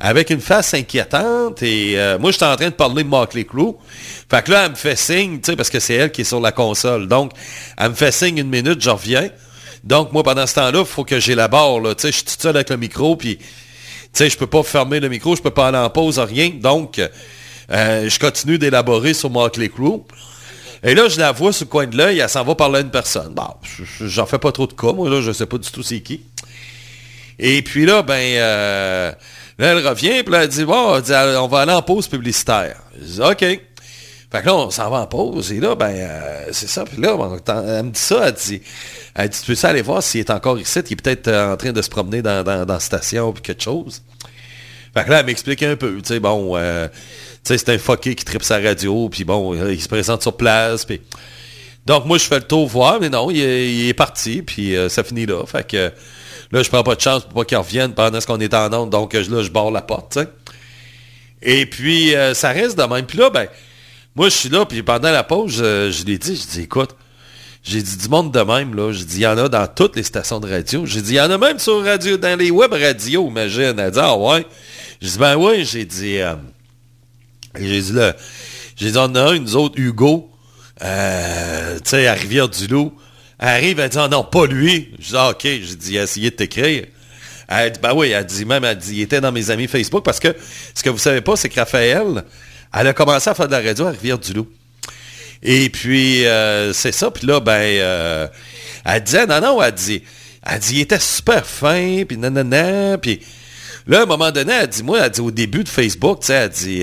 avec une face inquiétante, et moi, j'étais en train de parler de Motley Crue. Fait que là, elle me fait signe, tu sais, parce que c'est elle qui est sur la console. Donc, elle me fait signe 1 minute, je reviens. Donc, moi, pendant ce temps-là, il faut que j'élabore, là. Tu sais, je suis tout seul avec le micro, puis, tu sais, je peux pas fermer le micro, je peux pas aller en pause, rien. Donc, je continue d'élaborer sur Motley Crue. Et là, je la vois sur le coin de l'œil, elle s'en va parler à une personne. Bon, j'en fais pas trop de cas, moi, là, je sais pas du tout c'est qui. Et puis là, là, elle revient, puis là, elle dit, bon, on va aller en pause publicitaire. Je dis, OK. Fait que là, on s'en va en pause, et là, c'est ça. Puis là, elle me dit ça, elle dit, tu peux-tu aller voir s'il est encore ici, il est peut-être en train de se promener dans la station, puis quelque chose. Fait que là, elle m'explique un peu, tu sais, bon, tu sais, c'est un fucké qui tripe sa radio, puis bon, il se présente sur place, puis... Donc, moi, je fais le tour voir, mais non, il est parti, puis ça finit là. Fait que là, je prends pas de chance pour pas qu'il revienne pendant ce qu'on est en onde, donc là, je barre la porte, tu sais. Et puis, ça reste de même. Puis là, moi, je suis là, puis pendant la pause, je l'ai dit, écoute, j'ai dit du monde de même, là. J'ai dit, il y en a dans toutes les stations de radio. J'ai dit, il y en a même sur radio, dans les web radios, imagine. Elle dit, ah ouais. J'ai dit, oui, j'ai dit, on a un, nous autres, Hugo, tu sais, à Rivière-du-Loup. Elle arrive, elle dit, oh non, pas lui. Je dis, ah, OK. J'ai dit, essayez de t'écrire. Elle dit, oui, elle dit, il était dans mes amis Facebook, parce que ce que vous savez pas, c'est que Raphaël, elle a commencé à faire de la radio à Rivière-du-Loup. Et puis, c'est ça. Puis là, elle disait, non, elle dit, il était super fin, puis nanana, puis là, à un moment donné, elle dit, au début de Facebook, tu sais, elle dit,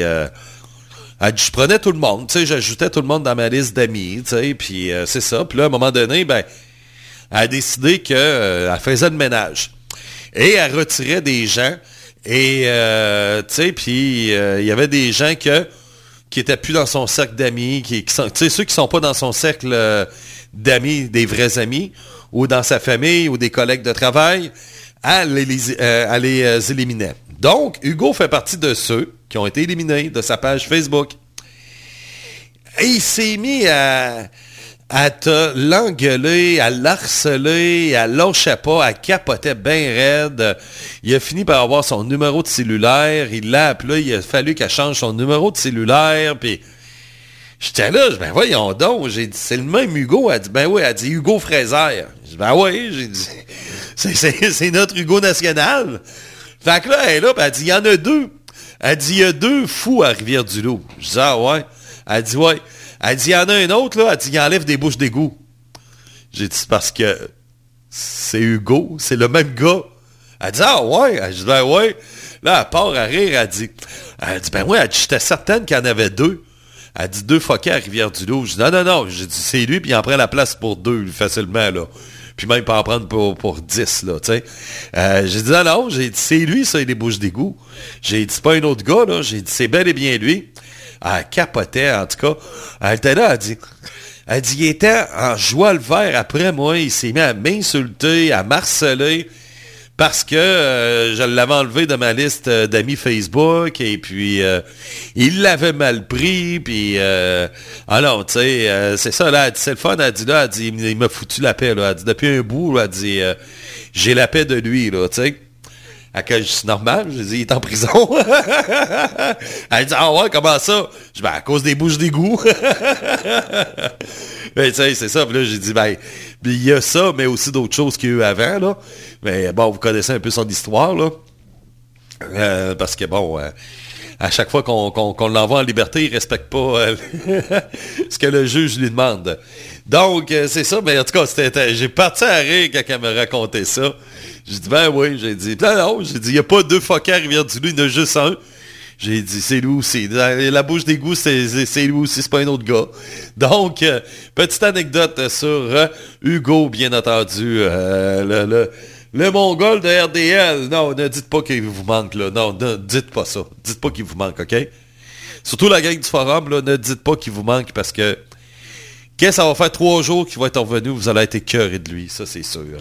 je prenais tout le monde, tu sais, j'ajoutais tout le monde dans ma liste d'amis, tu sais, puis c'est ça. Puis là, à un moment donné, elle a décidé qu'elle faisait le ménage. Et elle retirait des gens, et, tu sais, puis il y avait des gens qui étaient plus dans son cercle d'amis, qui sont, tu sais, ceux qui sont pas dans son cercle d'amis, des vrais amis, ou dans sa famille, ou des collègues de travail, elle les éliminait. Donc, Hugo fait partie de ceux qui ont été éliminés de sa page Facebook. Et il s'est mis à te l'engueuler, à l'harceler, à lâcher pas, à capoter bien raide. Il a fini par avoir son numéro de cellulaire, il l'a appelé, il a fallu qu'elle change son numéro de cellulaire, puis j'étais là, voyons donc, j'ai dit, c'est le même Hugo. Elle dit, oui, elle dit Hugo Fraser. J'ai dit, oui, j'ai dit, c'est notre Hugo national. Fait que là, elle est là, elle dit, il y en a 2. Elle dit, il y a 2 fous à Rivière-du-Loup. Je dis, ah ouais. Elle dit, ouais. Elle dit, il y en a un autre, là, elle dit, il enlève des bouches d'égout. J'ai dit, c'est parce que c'est Hugo, c'est le même gars. Elle dit, ah ouais. Elle dit, ouais. Là, elle part à rire, elle dit, oui, elle dit, j'étais certaine qu'il y en avait 2. Elle dit 2 fuckers à Rivière-du-Loup. Je dis, non. J'ai dit, c'est lui, puis il en prend la place pour 2, facilement, là. Puis même pas en prendre pour 10, là, tu sais. J'ai dit, non, j'ai dit, c'est lui, ça, les bouches d'égout. J'ai dit, c'est pas un autre gars, là. J'ai dit, c'est bel et bien lui. Elle capotait, en tout cas. Elle était là, elle dit, il était en joie le vert après moi. Il s'est mis à m'insulter, à m'harceler, parce que je l'avais enlevé de ma liste d'amis Facebook, et puis il l'avait mal pris, puis alors, tu sais, c'est ça, là, elle dit, c'est le fun, elle dit, il m'a foutu la paix, là, elle dit, depuis un bout, là, elle dit, j'ai la paix de lui, là, tu sais. À quel c'est normal, je dis, il est en prison. Elle dit, ah ouais, comment ça? Je dis, à cause des bouches d'égout. Ben, tu sais, c'est ça. Puis là, j'ai dit, il y a ça, mais aussi d'autres choses qu'il y a eu avant, là. Mais bon, vous connaissez un peu son histoire, là. Parce que bon, à chaque fois qu'on l'envoie en liberté, il respecte pas ce que le juge lui demande. Donc, c'est ça. Mais en tout cas, j'ai parti à rire quand elle me racontait ça. J'ai dit, oui, j'ai dit, non, j'ai dit, il n'y a pas 2 fuckers à Rivière-du-Loup, il y en a juste un. J'ai dit, c'est lui aussi. La bouche d'égout, c'est lui aussi, c'est pas un autre gars. Donc, petite anecdote sur Hugo, bien entendu, le Mongol de RDL. Non, ne dites pas qu'il vous manque, là. Non, ne dites pas ça. Dites pas qu'il vous manque, OK? Surtout la gang du forum, là, ne dites pas qu'il vous manque, parce que ça va faire 3 jours qu'il va être revenu, vous allez être écœuré de lui, ça c'est sûr.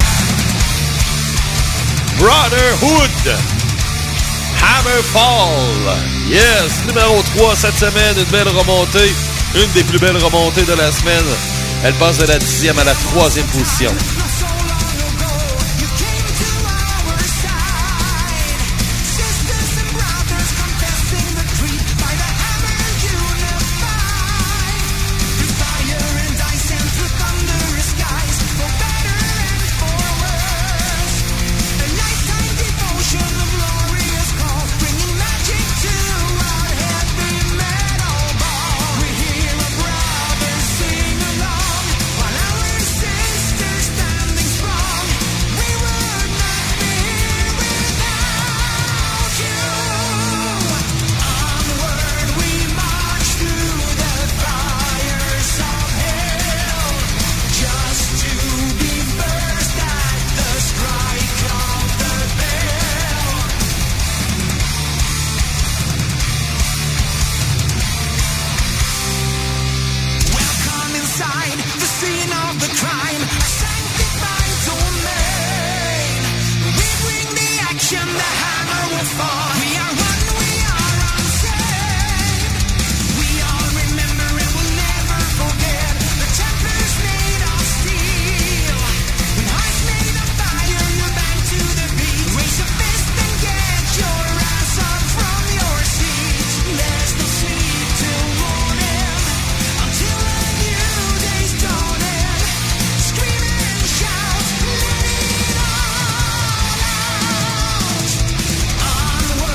Brotherhood, Hammerfall, yes, numéro 3 cette semaine, une belle remontée, une des plus belles remontées de la semaine. Elle passe de la 10e à la 3e position. Unworthy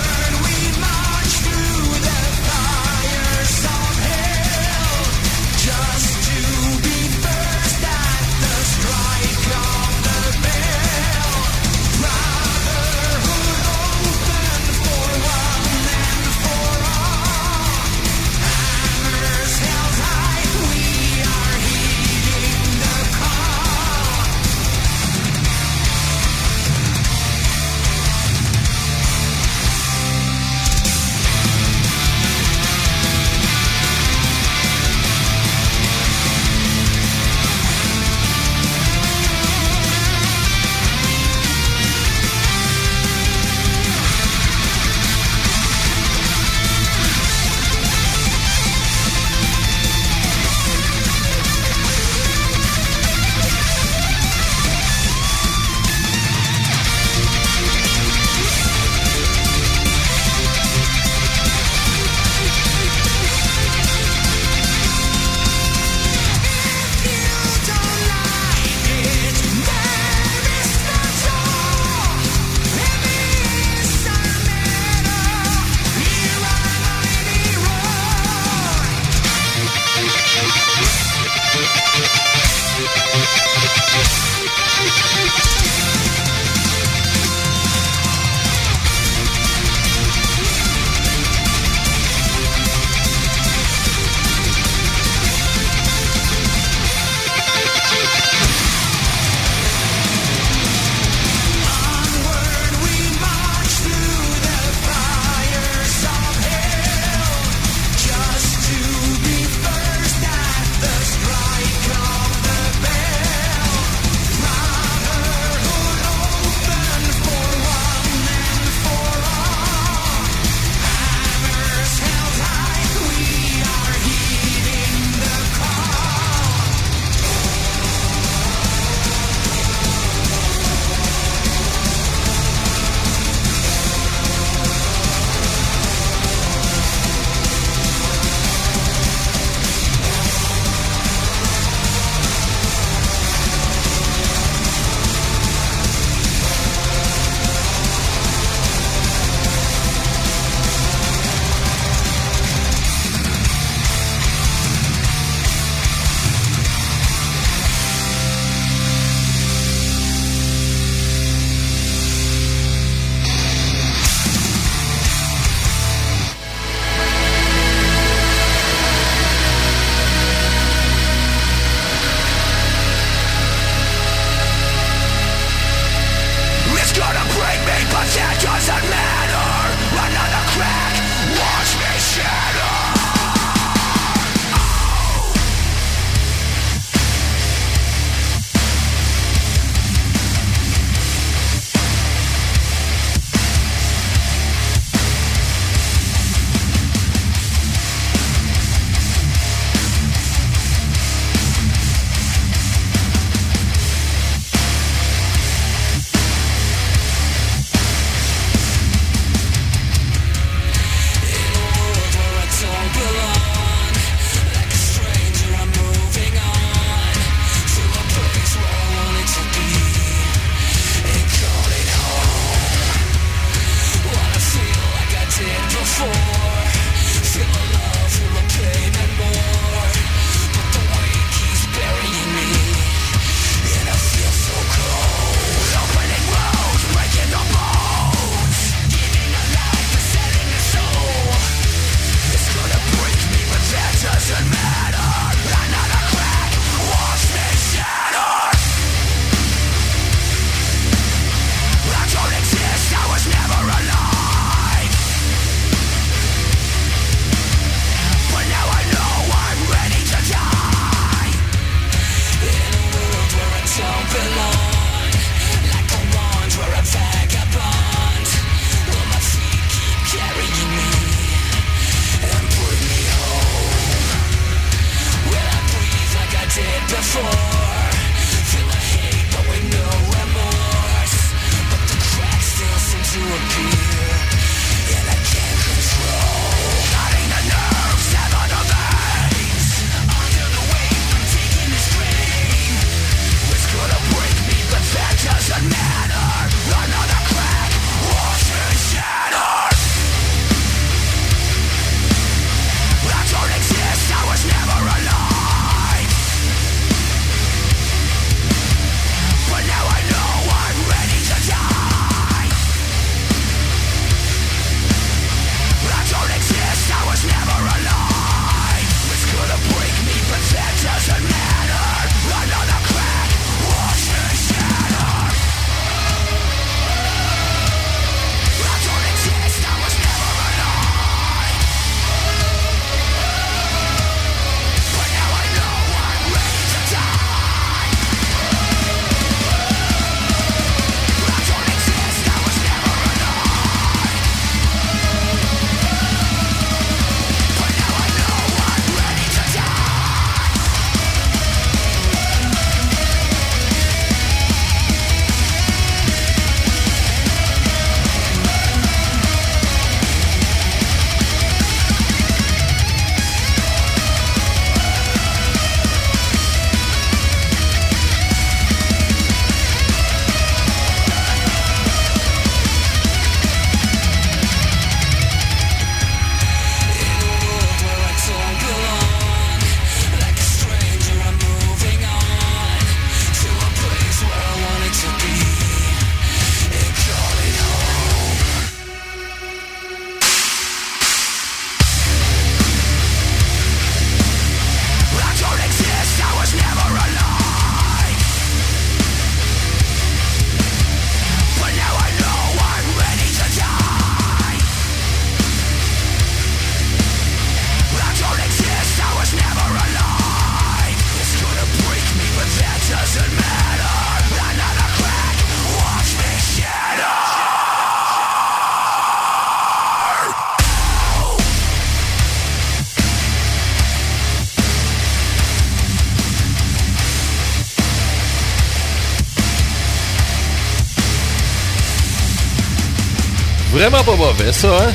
Vraiment pas mauvais, ça, hein?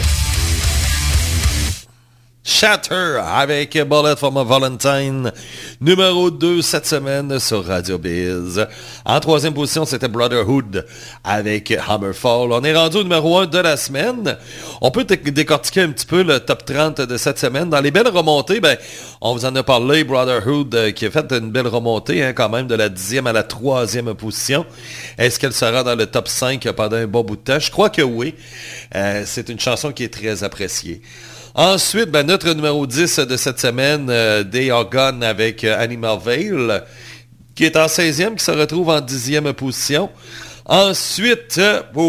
Shatter avec Bullet for My Valentine, numéro 2 cette semaine sur Radio Biz. En troisième position, c'était Brotherhood avec Hammerfall. On est rendu au numéro 1 de la semaine. On peut décortiquer un petit peu le top 30 de cette semaine. Dans les belles remontées, on vous en a parlé, Brotherhood qui a fait une belle remontée, hein, quand même, de la 10e à la 3e position. Est-ce qu'elle sera dans le top 5 pendant un bon bout de temps? Je crois que oui. C'est une chanson qui est très appréciée. Ensuite, notre numéro 10 de cette semaine, They Are Gone avec Animal Veil, qui est en 16e, qui se retrouve en 10e position. Ensuite,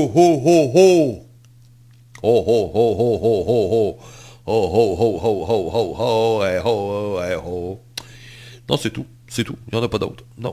non, c'est tout. C'est tout. Il n'y en a pas d'autres. Non.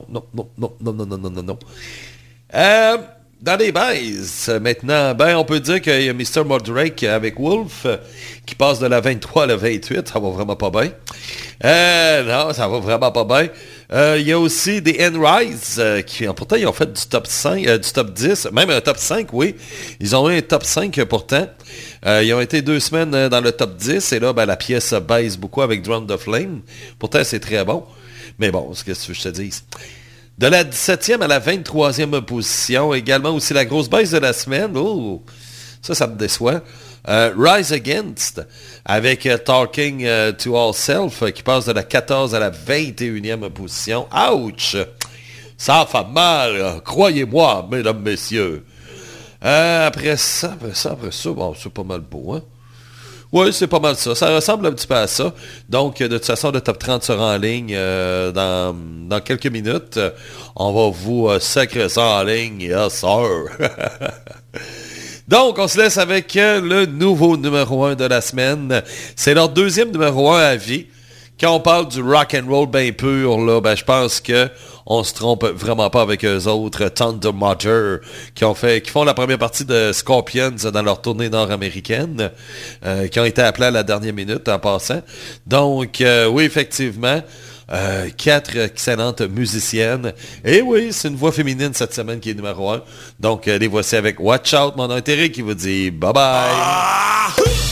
Dans les bases, maintenant, on peut dire qu'il y a Mr. Mordrake avec Wolf qui passe de la 23 à la 28. Ça va vraiment pas bien. Non, ça va vraiment pas bien. Il y a aussi des N-Rise qui, pourtant, ils ont fait du top 5, du top 10, même un top 5, oui. Ils ont eu un top 5 pourtant. Ils ont été 2 semaines dans le top 10 et là, la pièce baisse beaucoup avec Drown the Flame. Pourtant, c'est très bon. Mais bon, ce que tu veux que je te dise. De la 17e à la 23e position, également aussi la grosse baisse de la semaine. Oh, ça me déçoit. Rise Against avec Talking to All Self qui passe de la 14 à la 21e position. Ouch! Ça fait mal, croyez-moi, mesdames, messieurs. Après ça, bon, c'est pas mal beau, hein? Oui, c'est pas mal ça. Ça ressemble un petit peu à ça. Donc, de toute façon, le top 30 sera en ligne dans quelques minutes. On va vous sacrer ça en ligne. Yes, sir. Donc, on se laisse avec le nouveau numéro 1 de la semaine. C'est leur deuxième numéro 1 à vie. Quand on parle du rock and roll bien pur, là, je pense que on se trompe vraiment pas avec eux autres. Thunder Mother, qui font la première partie de Scorpions dans leur tournée nord-américaine, qui ont été appelés à la dernière minute en passant. Donc, oui, effectivement, 4 excellentes musiciennes. Et oui, c'est une voix féminine cette semaine qui est numéro 1. Donc, les voici avec Watch Out, mon intérêt qui vous dit bye bye.